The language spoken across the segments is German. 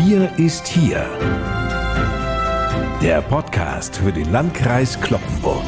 Wir ist hier. Der Podcast für den Landkreis Cloppenburg.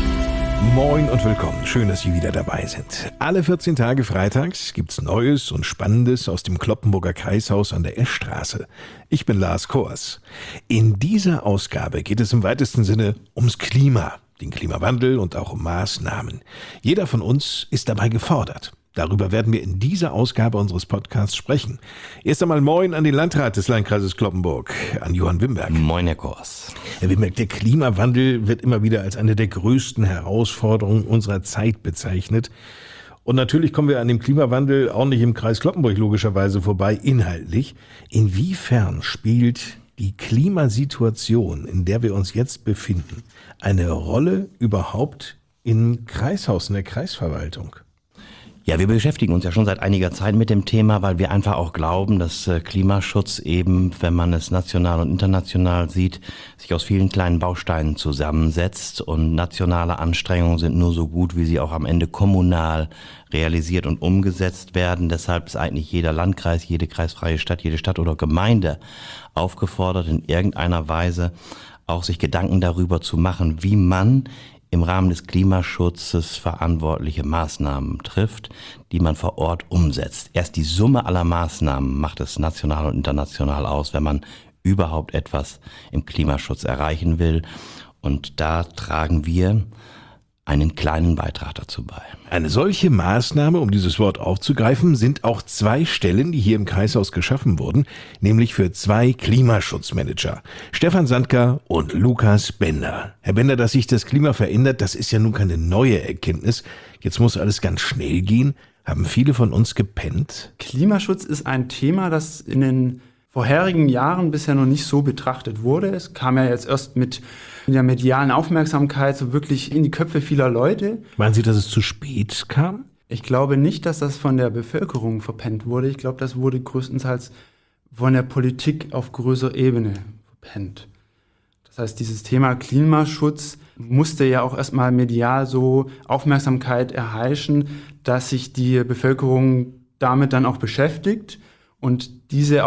Moin und willkommen. Schön, dass Sie wieder dabei sind. Alle 14 Tage freitags gibt's Neues und Spannendes aus dem Cloppenburger Kreishaus an der Eschstraße. Ich bin Lars Kors. In dieser Ausgabe geht es im weitesten Sinne ums Klima, den Klimawandel und auch um Maßnahmen. Jeder von uns ist dabei gefordert. Darüber werden wir in dieser Ausgabe unseres Podcasts sprechen. Erst einmal Moin an den Landrat des Landkreises Cloppenburg, an Johann Wimberg. Moin, Herr Kors. Herr Wimberg, der Klimawandel wird immer wieder als eine der größten Herausforderungen unserer Zeit bezeichnet. Und natürlich kommen wir an dem Klimawandel auch nicht im Kreis Cloppenburg logischerweise vorbei, inhaltlich. Inwiefern spielt die Klimasituation, in der wir uns jetzt befinden, eine Rolle überhaupt im Kreishaus, in der Kreisverwaltung? Ja, wir beschäftigen uns ja schon seit einiger Zeit mit dem Thema, weil wir einfach auch glauben, dass Klimaschutz eben, wenn man es national und international sieht, sich aus vielen kleinen Bausteinen zusammensetzt und nationale Anstrengungen sind nur so gut, wie sie auch am Ende kommunal realisiert und umgesetzt werden. Deshalb ist eigentlich jeder Landkreis, jede kreisfreie Stadt, jede Stadt oder Gemeinde aufgefordert, in irgendeiner Weise auch sich Gedanken darüber zu machen, wie man im Rahmen des Klimaschutzes verantwortliche Maßnahmen trifft, die man vor Ort umsetzt. Erst die Summe aller Maßnahmen macht es national und international aus, wenn man überhaupt etwas im Klimaschutz erreichen will. Und da tragen wir einen kleinen Beitrag dazu bei. Eine solche Maßnahme, um dieses Wort aufzugreifen, sind auch 2 Stellen, die hier im Kreishaus geschaffen wurden, nämlich für 2 Klimaschutzmanager, Stefan Sandker und Lukas Bender. Herr Bender, dass sich das Klima verändert, das ist ja nun keine neue Erkenntnis. Jetzt muss alles ganz schnell gehen. Haben viele von uns gepennt? Klimaschutz ist ein Thema, das in den vorherigen Jahren bisher noch nicht so betrachtet wurde. Es kam ja jetzt erst mit der medialen Aufmerksamkeit so wirklich in die Köpfe vieler Leute. Meinen Sie, dass es zu spät kam? Ich glaube nicht, dass das von der Bevölkerung verpennt wurde. Ich glaube, das wurde größtenteils von der Politik auf größerer Ebene verpennt. Das heißt, dieses Thema Klimaschutz musste ja auch erstmal medial so Aufmerksamkeit erheischen, dass sich die Bevölkerung damit dann auch beschäftigt. Und diese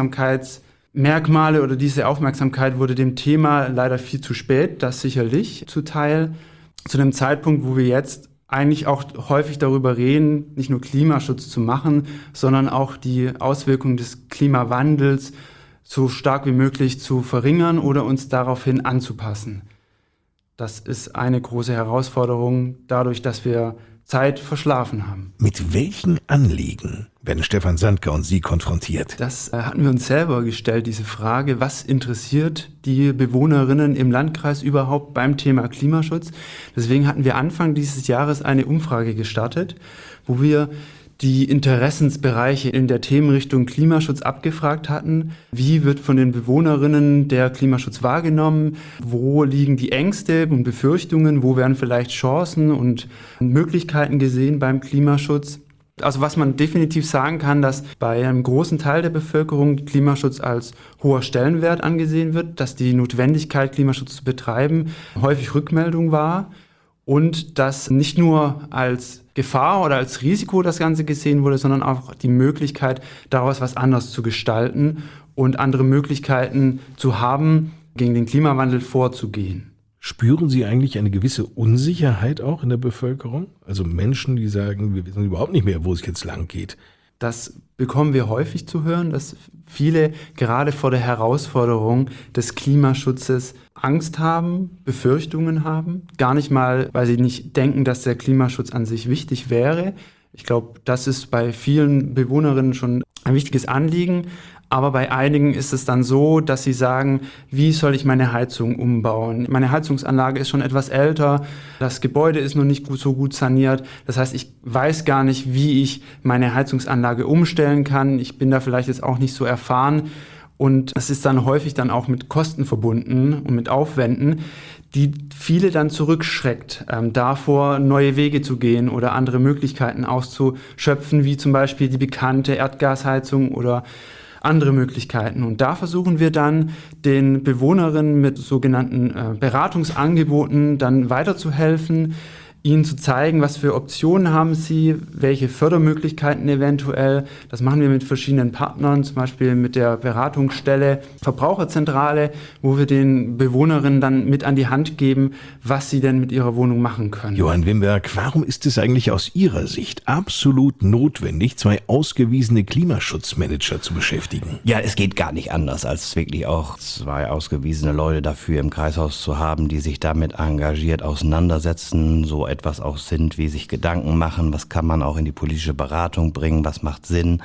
Aufmerksamkeitsmerkmale oder diese Aufmerksamkeit wurde dem Thema leider viel zu spät, das sicherlich zuteil. Zu dem Zeitpunkt, wo wir jetzt eigentlich auch häufig darüber reden, nicht nur Klimaschutz zu machen, sondern auch die Auswirkungen des Klimawandels so stark wie möglich zu verringern oder uns daraufhin anzupassen. Das ist eine große Herausforderung, dadurch, dass wir Zeit verschlafen haben. Mit welchen Anliegen werden Stefan Sandker und Sie konfrontiert? Das hatten wir uns selber gestellt, diese Frage, was interessiert die Bewohnerinnen im Landkreis überhaupt beim Thema Klimaschutz? Deswegen hatten wir Anfang dieses Jahres eine Umfrage gestartet, wo wir die Interessensbereiche in der Themenrichtung Klimaschutz abgefragt hatten. Wie wird von den Bewohnerinnen der Klimaschutz wahrgenommen? Wo liegen die Ängste und Befürchtungen? Wo werden vielleicht Chancen und Möglichkeiten gesehen beim Klimaschutz? Also was man definitiv sagen kann, dass bei einem großen Teil der Bevölkerung Klimaschutz als hoher Stellenwert angesehen wird, dass die Notwendigkeit, Klimaschutz zu betreiben, häufig Rückmeldung war und dass nicht nur als Gefahr oder als Risiko das Ganze gesehen wurde, sondern auch die Möglichkeit, daraus was anderes zu gestalten und andere Möglichkeiten zu haben, gegen den Klimawandel vorzugehen. Spüren Sie eigentlich eine gewisse Unsicherheit auch in der Bevölkerung? Also Menschen, die sagen, wir wissen überhaupt nicht mehr, wo es jetzt lang geht. Das bekommen wir häufig zu hören, dass viele gerade vor der Herausforderung des Klimaschutzes Angst haben, Befürchtungen haben. Gar nicht mal, weil sie nicht denken, dass der Klimaschutz an sich wichtig wäre. Ich glaube, das ist bei vielen Bewohnerinnen schon ein wichtiges Anliegen. Aber bei einigen ist es dann so, dass sie sagen, wie soll ich meine Heizung umbauen? Meine Heizungsanlage ist schon etwas älter, das Gebäude ist noch nicht so gut saniert. Das heißt, ich weiß gar nicht, wie ich meine Heizungsanlage umstellen kann. Ich bin da vielleicht jetzt auch nicht so erfahren. Und es ist dann häufig dann auch mit Kosten verbunden und mit Aufwänden, die viele dann zurückschreckt, davor neue Wege zu gehen oder andere Möglichkeiten auszuschöpfen, wie zum Beispiel die bekannte Erdgasheizung oder andere Möglichkeiten. Und da versuchen wir dann, den Bewohnerinnen mit sogenannten Beratungsangeboten dann weiterzuhelfen, ihnen zu zeigen, was für Optionen haben sie, welche Fördermöglichkeiten eventuell. Das machen wir mit verschiedenen Partnern, zum Beispiel mit der Beratungsstelle Verbraucherzentrale, wo wir den Bewohnerinnen dann mit an die Hand geben, was sie denn mit ihrer Wohnung machen können. Johann Wimberg, warum ist es eigentlich aus Ihrer Sicht absolut notwendig, 2 ausgewiesene Klimaschutzmanager zu beschäftigen? Ja, es geht gar nicht anders, als wirklich auch 2 ausgewiesene Leute dafür im Kreishaus zu haben, die sich damit engagiert auseinandersetzen, so etwas auch sind, wie sich Gedanken machen, was kann man auch in die politische Beratung bringen, was macht Sinn.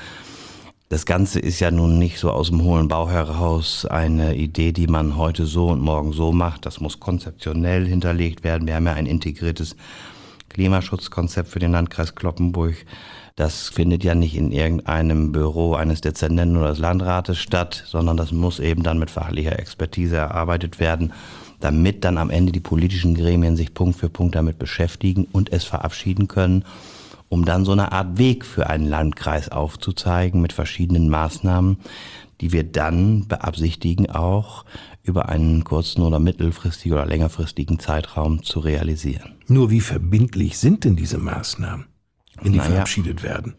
Das Ganze ist ja nun nicht so aus dem hohlen Bauch heraus eine Idee, die man heute so und morgen so macht. Das muss konzeptionell hinterlegt werden. Wir haben ja ein integriertes Klimaschutzkonzept für den Landkreis Cloppenburg. Das findet ja nicht in irgendeinem Büro eines Dezernenten oder des Landrates statt, sondern das muss eben dann mit fachlicher Expertise erarbeitet werden, damit dann am Ende die politischen Gremien sich Punkt für Punkt damit beschäftigen und es verabschieden können, um dann so eine Art Weg für einen Landkreis aufzuzeigen mit verschiedenen Maßnahmen, die wir dann beabsichtigen, auch über einen kurzen oder mittelfristigen oder längerfristigen Zeitraum zu realisieren. Nur wie verbindlich sind denn diese Maßnahmen, wenn die verabschiedet werden?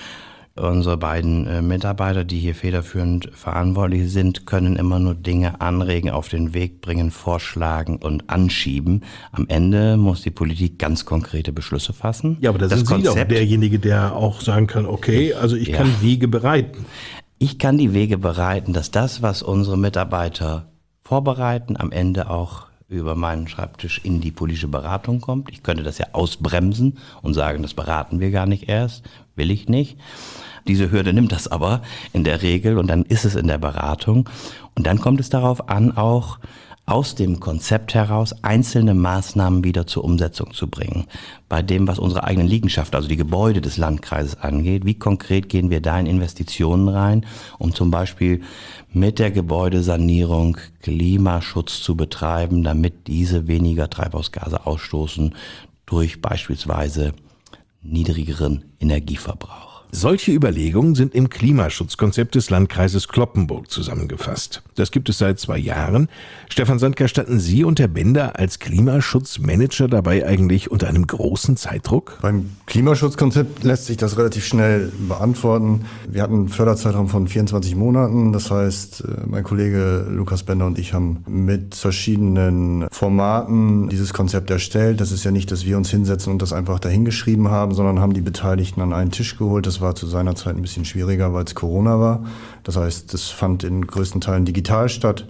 Unsere beiden Mitarbeiter, die hier federführend verantwortlich sind, können immer nur Dinge anregen, auf den Weg bringen, vorschlagen und anschieben. Am Ende muss die Politik ganz konkrete Beschlüsse fassen. Ja, aber das sind Sie doch derjenige, der auch sagen kann, okay, also ich kann Wege bereiten. Ich kann die Wege bereiten, dass das, was unsere Mitarbeiter vorbereiten, am Ende auch über meinen Schreibtisch in die politische Beratung kommt. Ich könnte das ja ausbremsen und sagen, das beraten wir gar nicht erst, will ich nicht. Diese Hürde nimmt das aber in der Regel und dann ist es in der Beratung. Und dann kommt es darauf an, auch aus dem Konzept heraus einzelne Maßnahmen wieder zur Umsetzung zu bringen. Bei dem, was unsere eigenen Liegenschaften, also die Gebäude des Landkreises angeht, wie konkret gehen wir da in Investitionen rein, um zum Beispiel mit der Gebäudesanierung Klimaschutz zu betreiben, damit diese weniger Treibhausgase ausstoßen durch beispielsweise niedrigeren Energieverbrauch. Solche Überlegungen sind im Klimaschutzkonzept des Landkreises Cloppenburg zusammengefasst. Das gibt es seit 2 Jahren. Stefan Sandker, standen Sie und Herr Bender als Klimaschutzmanager dabei eigentlich unter einem großen Zeitdruck? Beim Klimaschutzkonzept lässt sich das relativ schnell beantworten. Wir hatten einen Förderzeitraum von 24 Monaten. Das heißt, mein Kollege Lukas Bender und ich haben mit verschiedenen Formaten dieses Konzept erstellt. Das ist ja nicht, dass wir uns hinsetzen und das einfach dahingeschrieben haben, sondern haben die Beteiligten an einen Tisch geholt. Das war zu seiner Zeit ein bisschen schwieriger, weil es Corona war. Das heißt, das fand in größten Teilen digital statt.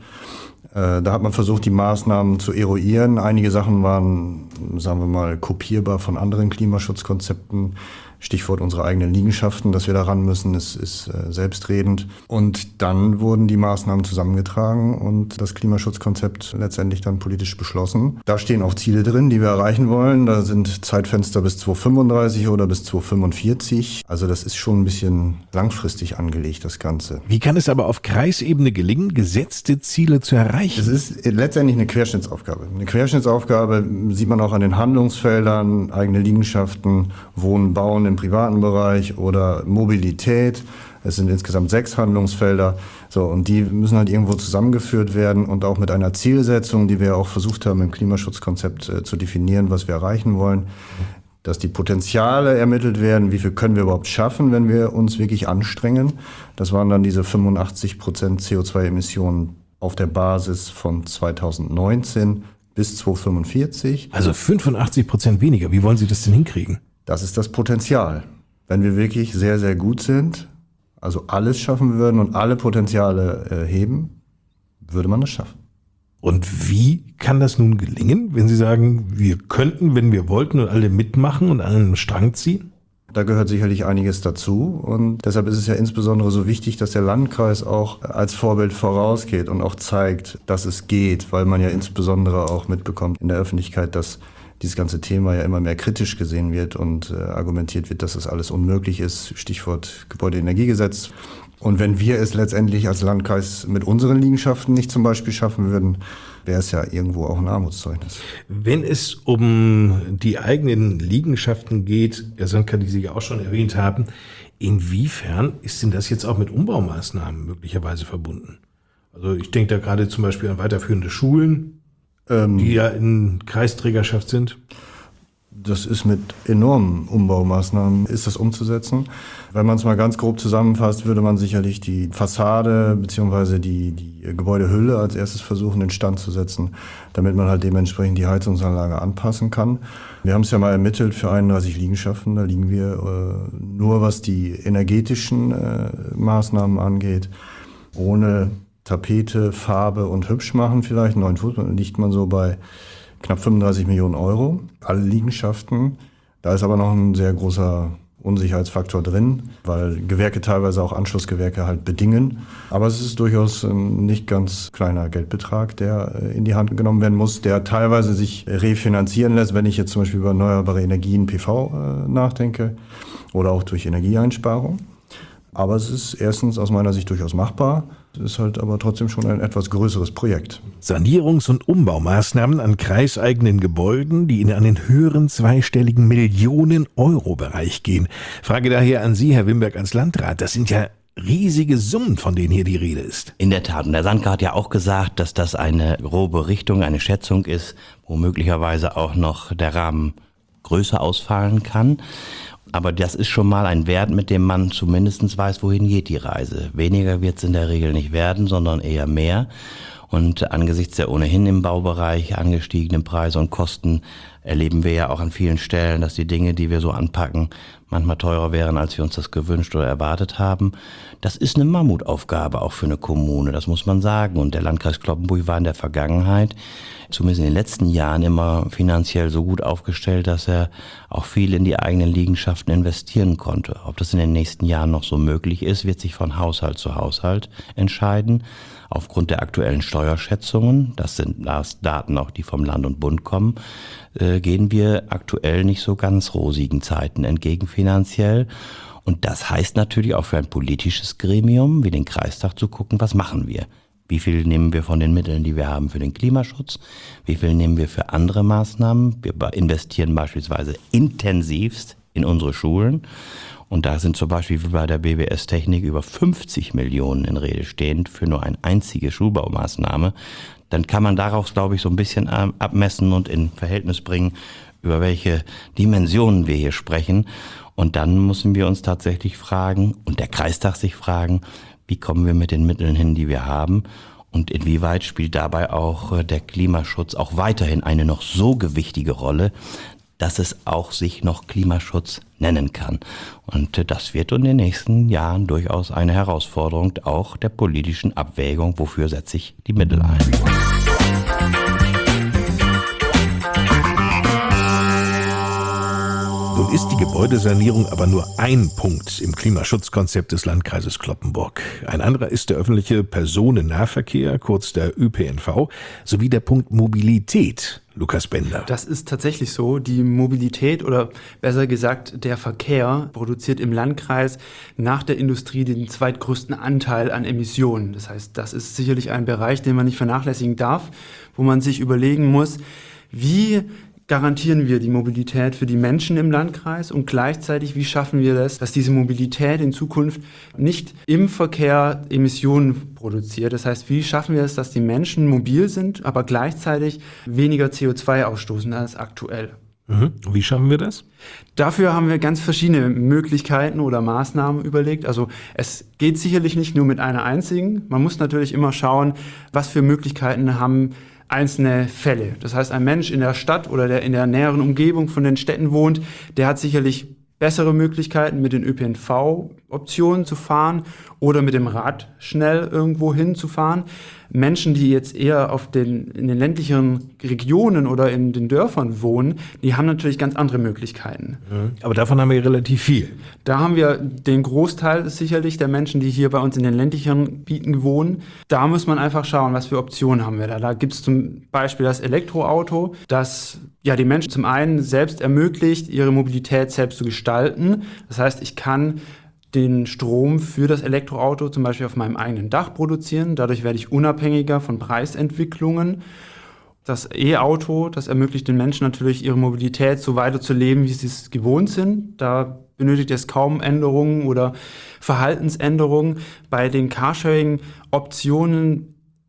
Da hat man versucht, die Maßnahmen zu eruieren. Einige Sachen waren, sagen wir mal, kopierbar von anderen Klimaschutzkonzepten. Stichwort unsere eigenen Liegenschaften, dass wir da ran müssen, ist selbstredend. Und dann wurden die Maßnahmen zusammengetragen und das Klimaschutzkonzept letztendlich dann politisch beschlossen. Da stehen auch Ziele drin, die wir erreichen wollen. Da sind Zeitfenster bis 2035 oder bis 2045. Also das ist schon ein bisschen langfristig angelegt, das Ganze. Wie kann es aber auf Kreisebene gelingen, gesetzte Ziele zu erreichen? Es ist letztendlich eine Querschnittsaufgabe. Eine Querschnittsaufgabe sieht man auch an den Handlungsfeldern, eigene Liegenschaften, Wohnen, Bauen im privaten Bereich oder Mobilität. Es sind insgesamt 6 Handlungsfelder. So, und die müssen halt irgendwo zusammengeführt werden und auch mit einer Zielsetzung, die wir auch versucht haben im Klimaschutzkonzept zu definieren, was wir erreichen wollen. Dass die Potenziale ermittelt werden, wie viel können wir überhaupt schaffen, wenn wir uns wirklich anstrengen. Das waren dann diese 85% CO2-Emissionen auf der Basis von 2019 bis 2045. Also 85% weniger. Wie wollen Sie das denn hinkriegen? Das ist das Potenzial. Wenn wir wirklich sehr, sehr gut sind, also alles schaffen würden und alle Potenziale heben, würde man das schaffen. Und wie kann das nun gelingen, wenn Sie sagen, wir könnten, wenn wir wollten und alle mitmachen und an einem Strang ziehen? Da gehört sicherlich einiges dazu und deshalb ist es ja insbesondere so wichtig, dass der Landkreis auch als Vorbild vorausgeht und auch zeigt, dass es geht, weil man ja insbesondere auch mitbekommt in der Öffentlichkeit, dass dieses ganze Thema ja immer mehr kritisch gesehen wird und argumentiert wird, dass das alles unmöglich ist. Stichwort Gebäudeenergiegesetz. Und wenn wir es letztendlich als Landkreis mit unseren Liegenschaften nicht zum Beispiel schaffen würden, wäre es ja irgendwo auch ein Armutszeugnis. Wenn es um die eigenen Liegenschaften geht, Herr Sandker, die Sie ja auch schon erwähnt haben, inwiefern ist denn das jetzt auch mit Umbaumaßnahmen möglicherweise verbunden? Also ich denke da gerade zum Beispiel an weiterführende Schulen, die ja in Kreisträgerschaft sind. Das ist mit enormen Umbaumaßnahmen ist das umzusetzen. Wenn man es mal ganz grob zusammenfasst, würde man sicherlich die Fassade bzw. die Gebäudehülle als erstes versuchen, in Stand zu setzen, damit man halt dementsprechend die Heizungsanlage anpassen kann. Wir haben es ja mal ermittelt für 31 Liegenschaften. Da liegen wir nur, was die energetischen Maßnahmen angeht, ohne Tapete, Farbe und hübsch machen vielleicht, neuen Fußball, liegt man so bei knapp 35 Millionen Euro, alle Liegenschaften. Da ist aber noch ein sehr großer Unsicherheitsfaktor drin, weil Gewerke teilweise auch Anschlussgewerke halt bedingen. Aber es ist durchaus ein nicht ganz kleiner Geldbetrag, der in die Hand genommen werden muss, der teilweise sich refinanzieren lässt, wenn ich jetzt zum Beispiel über erneuerbare Energien, PV nachdenke oder auch durch Energieeinsparung. Aber es ist erstens aus meiner Sicht durchaus machbar. Es ist halt aber trotzdem schon ein etwas größeres Projekt. Sanierungs- und Umbaumaßnahmen an kreiseigenen Gebäuden, die in einen höheren zweistelligen Millionen-Euro-Bereich gehen. Frage daher an Sie, Herr Wimberg, als Landrat. Das sind ja riesige Summen, von denen hier die Rede ist. In der Tat. Und der Sandka hat ja auch gesagt, dass das eine grobe Richtung, eine Schätzung ist, wo möglicherweise auch noch der Rahmen größer ausfallen kann. Aber das ist schon mal ein Wert, mit dem man zumindest weiß, wohin geht die Reise. Weniger wird es in der Regel nicht werden, sondern eher mehr. Und angesichts der ohnehin im Baubereich angestiegenen Preise und Kosten erleben wir ja auch an vielen Stellen, dass die Dinge, die wir so anpacken, manchmal teurer wären, als wir uns das gewünscht oder erwartet haben. Das ist eine Mammutaufgabe auch für eine Kommune, das muss man sagen. Und der Landkreis Cloppenburg war in der Vergangenheit, zumindest in den letzten Jahren, immer finanziell so gut aufgestellt, dass er auch viel in die eigenen Liegenschaften investieren konnte. Ob das in den nächsten Jahren noch so möglich ist, wird sich von Haushalt zu Haushalt entscheiden. Aufgrund der aktuellen Steuerschätzungen, das sind Daten auch, die vom Land und Bund kommen, gehen wir aktuell nicht so ganz rosigen Zeiten entgegen finanziell. Und das heißt natürlich auch für ein politisches Gremium wie den Kreistag zu gucken, was machen wir? Wie viel nehmen wir von den Mitteln, die wir haben, für den Klimaschutz? Wie viel nehmen wir für andere Maßnahmen? Wir investieren beispielsweise intensivst in unsere Schulen. Und da sind zum Beispiel wie bei der BWS Technik über 50 Millionen in Rede stehend für nur eine einzige Schulbaumaßnahme. Dann kann man daraus, glaube ich, so ein bisschen abmessen und in Verhältnis bringen, über welche Dimensionen wir hier sprechen. Und dann müssen wir uns tatsächlich fragen und der Kreistag sich fragen, wie kommen wir mit den Mitteln hin, die wir haben? Und inwieweit spielt dabei auch der Klimaschutz auch weiterhin eine noch so gewichtige Rolle, dass es auch sich noch Klimaschutz nennen kann. Und das wird in den nächsten Jahren durchaus eine Herausforderung auch der politischen Abwägung, wofür setze ich die Mittel ein. Nun ist die Gebäudesanierung aber nur ein Punkt im Klimaschutzkonzept des Landkreises Cloppenburg. Ein anderer ist der öffentliche Personennahverkehr, kurz der ÖPNV, sowie der Punkt Mobilität. Lukas Bender. Das ist tatsächlich so. Die Mobilität oder besser gesagt der Verkehr produziert im Landkreis nach der Industrie den zweitgrößten Anteil an Emissionen. Das heißt, das ist sicherlich ein Bereich, den man nicht vernachlässigen darf, wo man sich überlegen muss, wie garantieren wir die Mobilität für die Menschen im Landkreis und gleichzeitig, wie schaffen wir das, dass diese Mobilität in Zukunft nicht im Verkehr Emissionen produziert. Das heißt, wie schaffen wir es, dass die Menschen mobil sind, aber gleichzeitig weniger CO2 ausstoßen als aktuell. Wie schaffen wir das? Dafür haben wir ganz verschiedene Möglichkeiten oder Maßnahmen überlegt. Also es geht sicherlich nicht nur mit einer einzigen. Man muss natürlich immer schauen, was für Möglichkeiten haben einzelne Fälle. Das heißt, ein Mensch in der Stadt oder der in der näheren Umgebung von den Städten wohnt, der hat sicherlich bessere Möglichkeiten, mit den ÖPNV-Optionen zu fahren oder mit dem Rad schnell irgendwo hinzufahren. Menschen, die jetzt eher in den ländlicheren Regionen oder in den Dörfern wohnen, die haben natürlich ganz andere Möglichkeiten. Aber davon haben wir relativ viel. Da haben wir den Großteil sicherlich der Menschen, die hier bei uns in den ländlicheren Gebieten wohnen. Da muss man einfach schauen, was für Optionen haben wir da. Da gibt es zum Beispiel das Elektroauto, das ja die Menschen zum einen selbst ermöglicht, ihre Mobilität selbst zu gestalten. Das heißt, ich kann den Strom für das Elektroauto zum Beispiel auf meinem eigenen Dach produzieren. Dadurch werde ich unabhängiger von Preisentwicklungen. Das E-Auto, das ermöglicht den Menschen natürlich, ihre Mobilität so weiterzuleben, wie sie es gewohnt sind. Da benötigt es kaum Änderungen oder Verhaltensänderungen. Bei den Carsharing-Optionen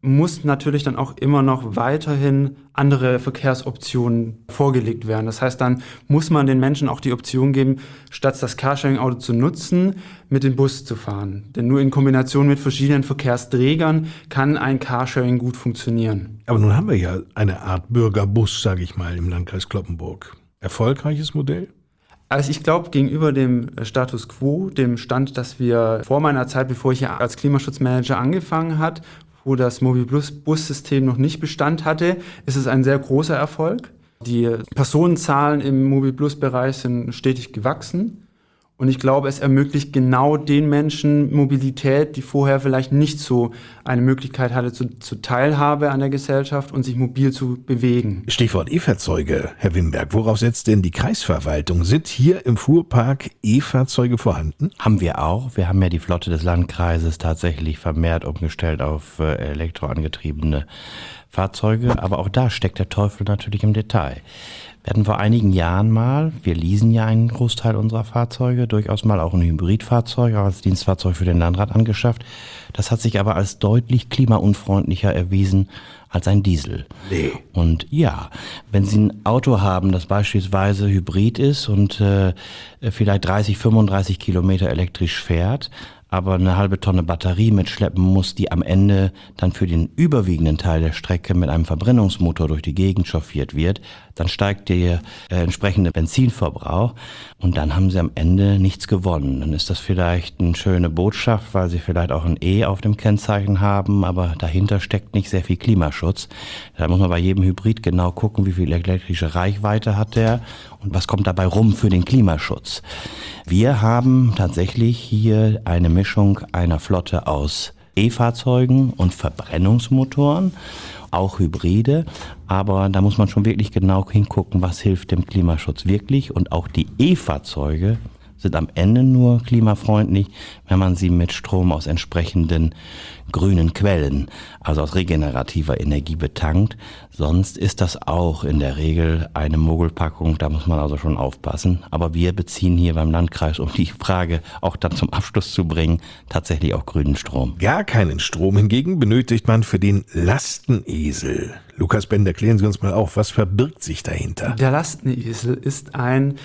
muss natürlich dann auch immer noch weiterhin andere Verkehrsoptionen vorgelegt werden. Das heißt, dann muss man den Menschen auch die Option geben, statt das Carsharing-Auto zu nutzen, mit dem Bus zu fahren. Denn nur in Kombination mit verschiedenen Verkehrsträgern kann ein Carsharing gut funktionieren. Aber nun haben wir ja eine Art Bürgerbus, sage ich mal, im Landkreis Cloppenburg. Erfolgreiches Modell? Also ich glaube, gegenüber dem Status quo, dem Stand, dass wir vor meiner Zeit, bevor ich ja als Klimaschutzmanager angefangen hat, wo das Mobilbus-Bussystem noch nicht Bestand hatte, ist es ein sehr großer Erfolg. Die Personenzahlen im Mobilbus-Bereich sind stetig gewachsen. Und ich glaube, es ermöglicht genau den Menschen Mobilität, die vorher vielleicht nicht so eine Möglichkeit hatte zur Teilhabe an der Gesellschaft und sich mobil zu bewegen. Stichwort E-Fahrzeuge, Herr Wimberg. Worauf setzt denn die Kreisverwaltung? Sind hier im Fuhrpark E-Fahrzeuge vorhanden? Haben wir auch. Wir haben ja die Flotte des Landkreises tatsächlich vermehrt umgestellt auf elektroangetriebene Fahrzeuge. Aber auch da steckt der Teufel natürlich im Detail. Wir hatten vor einigen Jahren mal, wir leasen ja einen Großteil unserer Fahrzeuge, durchaus mal auch ein Hybridfahrzeug, auch als Dienstfahrzeug für den Landrat angeschafft. Das hat sich aber als deutlich klimaunfreundlicher erwiesen als ein Diesel. Nee. Und ja, wenn Sie ein Auto haben, das beispielsweise Hybrid ist und vielleicht 30, 35 Kilometer elektrisch fährt, aber eine halbe Tonne Batterie mitschleppen muss, die am Ende dann für den überwiegenden Teil der Strecke mit einem Verbrennungsmotor durch die Gegend chauffiert wird, dann steigt der entsprechende Benzinverbrauch und dann haben Sie am Ende nichts gewonnen. Dann ist das vielleicht eine schöne Botschaft, weil Sie vielleicht auch ein E auf dem Kennzeichen haben, aber dahinter steckt nicht sehr viel Klimaschutz. Da muss man bei jedem Hybrid genau gucken, wie viel elektrische Reichweite hat der und was kommt dabei rum für den Klimaschutz. Wir haben tatsächlich hier eine Mischung einer Flotte aus E-Fahrzeugen und Verbrennungsmotoren, auch Hybride, aber da muss man schon wirklich genau hingucken, was hilft dem Klimaschutz wirklich, und auch die E-Fahrzeuge sind am Ende nur klimafreundlich, wenn man sie mit Strom aus entsprechenden grünen Quellen, also aus regenerativer Energie betankt. Sonst ist das auch in der Regel eine Mogelpackung, da muss man also schon aufpassen. Aber wir beziehen hier beim Landkreis, um die Frage auch dann zum Abschluss zu bringen, tatsächlich auch grünen Strom. Gar keinen Strom hingegen benötigt man für den Lastenesel. Lukas Bender, klären Sie uns mal auf, was verbirgt sich dahinter? Der Lastenesel ist ein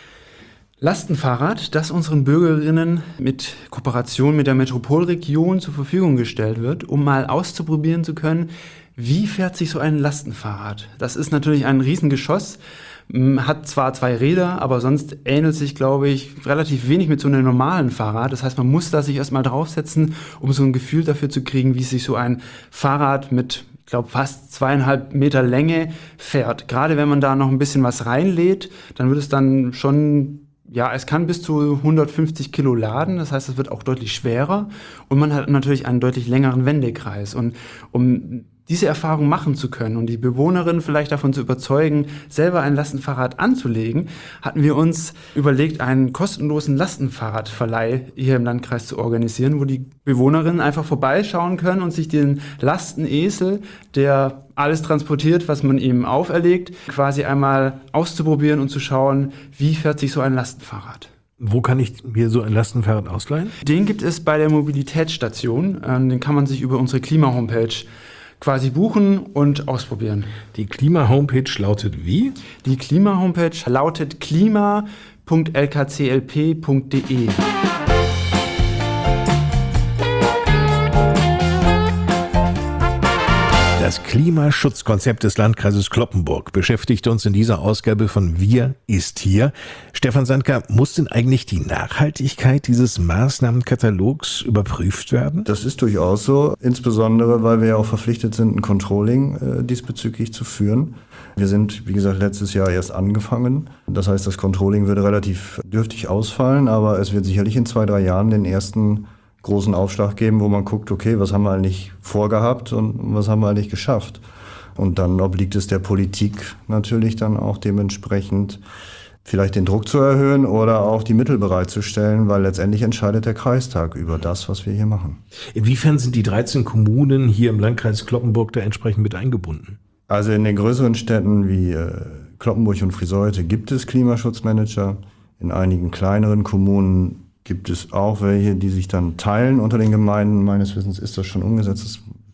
Lastenfahrrad, das unseren Bürgerinnen mit Kooperation mit der Metropolregion zur Verfügung gestellt wird, um mal auszuprobieren zu können, wie fährt sich so ein Lastenfahrrad. Das ist natürlich ein Riesengeschoss, hat zwar 2 Räder, aber sonst ähnelt sich, glaube ich, relativ wenig mit so einem normalen Fahrrad. Das heißt, man muss da sich erstmal draufsetzen, um so ein Gefühl dafür zu kriegen, wie sich so ein Fahrrad mit, ich glaube, fast 2,5 Meter Länge fährt. Gerade wenn man da noch ein bisschen was reinlädt, dann wird es dann schon... Ja, es kann bis zu 150 Kilo laden, das heißt, es wird auch deutlich schwerer und man hat natürlich einen deutlich längeren Wendekreis. Und um diese Erfahrung machen zu können und die Bewohnerin vielleicht davon zu überzeugen, selber ein Lastenfahrrad anzulegen, hatten wir uns überlegt, einen kostenlosen Lastenfahrradverleih hier im Landkreis zu organisieren, wo die Bewohnerinnen einfach vorbeischauen können und sich den Lastenesel, der alles transportiert, was man ihm auferlegt, quasi einmal auszuprobieren und zu schauen, wie fährt sich so ein Lastenfahrrad. Wo kann ich mir so ein Lastenfahrrad ausleihen? Den gibt es bei der Mobilitätsstation. Den kann man sich über unsere Klima-Homepage quasi buchen und ausprobieren. Die Klima-Homepage lautet wie? Die Klima-Homepage lautet klima.lkclp.de. Das Klimaschutzkonzept des Landkreises Cloppenburg beschäftigt uns in dieser Ausgabe von Wir ist hier. Stefan Sandka, muss denn eigentlich die Nachhaltigkeit dieses Maßnahmenkatalogs überprüft werden? Das ist durchaus so, insbesondere weil wir ja auch verpflichtet sind, ein Controlling diesbezüglich zu führen. Wir sind, wie gesagt, letztes Jahr erst angefangen. Das heißt, das Controlling würde relativ dürftig ausfallen, aber es wird sicherlich in 2-3 Jahren den ersten großen Aufschlag geben, wo man guckt, okay, was haben wir eigentlich vorgehabt und was haben wir eigentlich geschafft? Und dann obliegt es der Politik natürlich dann auch dementsprechend vielleicht den Druck zu erhöhen oder auch die Mittel bereitzustellen, weil letztendlich entscheidet der Kreistag über das, was wir hier machen. Inwiefern sind die 13 Kommunen hier im Landkreis Cloppenburg da entsprechend mit eingebunden? Also in den größeren Städten wie Cloppenburg und Friseute gibt es Klimaschutzmanager. In einigen kleineren Kommunen gibt es auch welche, die sich dann teilen unter den Gemeinden. Meines Wissens ist das schon umgesetzt. Das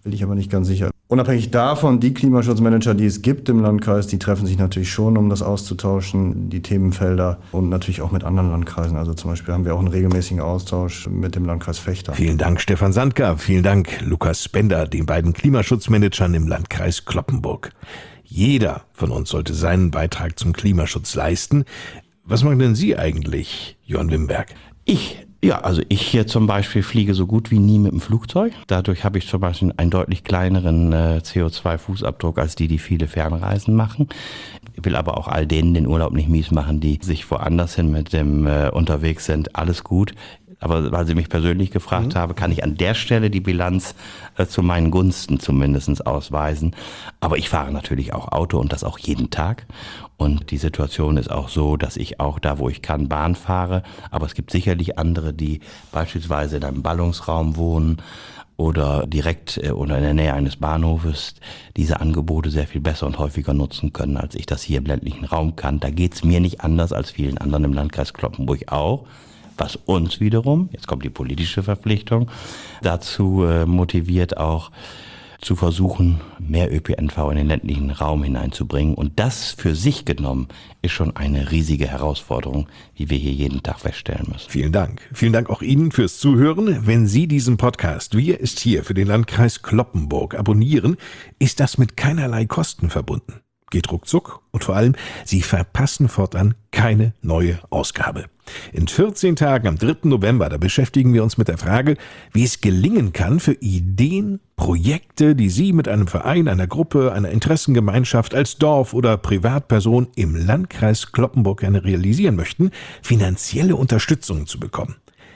bin ich aber nicht ganz sicher. Unabhängig davon, die Klimaschutzmanager, die es gibt im Landkreis, die treffen sich natürlich schon, um das auszutauschen, die Themenfelder und natürlich auch mit anderen Landkreisen. Also zum Beispiel haben wir auch einen regelmäßigen Austausch mit dem Landkreis Vechta. Vielen Dank, Stefan Sandka. Vielen Dank, Lukas Bender, den beiden Klimaschutzmanagern im Landkreis Cloppenburg. Jeder von uns sollte seinen Beitrag zum Klimaschutz leisten. Was machen denn Sie eigentlich, Jörn Wimberg? Ich hier zum Beispiel fliege so gut wie nie mit dem Flugzeug. Dadurch habe ich zum Beispiel einen deutlich kleineren CO2-Fußabdruck als die viele Fernreisen machen. Ich will aber auch all denen den Urlaub nicht mies machen, die sich woanders hin mit dem unterwegs sind. Alles gut. Aber weil Sie mich persönlich gefragt haben, kann ich an der Stelle die Bilanz zu meinen Gunsten zumindest ausweisen. Aber ich fahre natürlich auch Auto und das auch jeden Tag. Und die Situation ist auch so, dass ich auch da, wo ich kann, Bahn fahre. Aber es gibt sicherlich andere, die beispielsweise in einem Ballungsraum wohnen oder direkt oder in der Nähe eines Bahnhofes diese Angebote sehr viel besser und häufiger nutzen können, als ich das hier im ländlichen Raum kann. Da geht's mir nicht anders als vielen anderen im Landkreis Cloppenburg auch. Was uns wiederum, jetzt kommt die politische Verpflichtung, dazu motiviert auch zu versuchen, mehr ÖPNV in den ländlichen Raum hineinzubringen. Und das für sich genommen ist schon eine riesige Herausforderung, die wir hier jeden Tag feststellen müssen. Vielen Dank. Vielen Dank auch Ihnen fürs Zuhören. Wenn Sie diesen Podcast Wir ist hier für den Landkreis Cloppenburg abonnieren, ist das mit keinerlei Kosten verbunden. Geht ruckzuck und vor allem, Sie verpassen fortan keine neue Ausgabe. In 14 Tagen am 3. November, da beschäftigen wir uns mit der Frage, wie es gelingen kann, für Ideen, Projekte, die Sie mit einem Verein, einer Gruppe, einer Interessengemeinschaft als Dorf oder Privatperson im Landkreis Cloppenburg gerne realisieren möchten, finanzielle Unterstützung zu bekommen.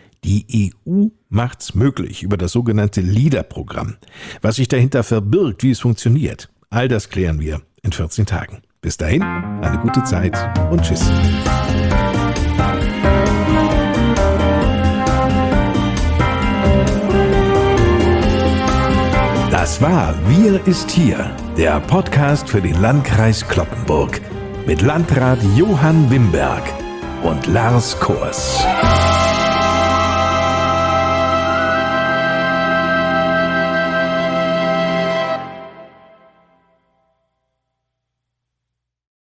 Die EU macht's möglich über das sogenannte LEADER-Programm. Was sich dahinter verbirgt, wie es funktioniert, all das klären wir in 14 Tagen. Bis dahin, eine gute Zeit und tschüss. Das war Wir ist hier, der Podcast für den Landkreis Cloppenburg mit Landrat Johann Wimberg und Lars Kors.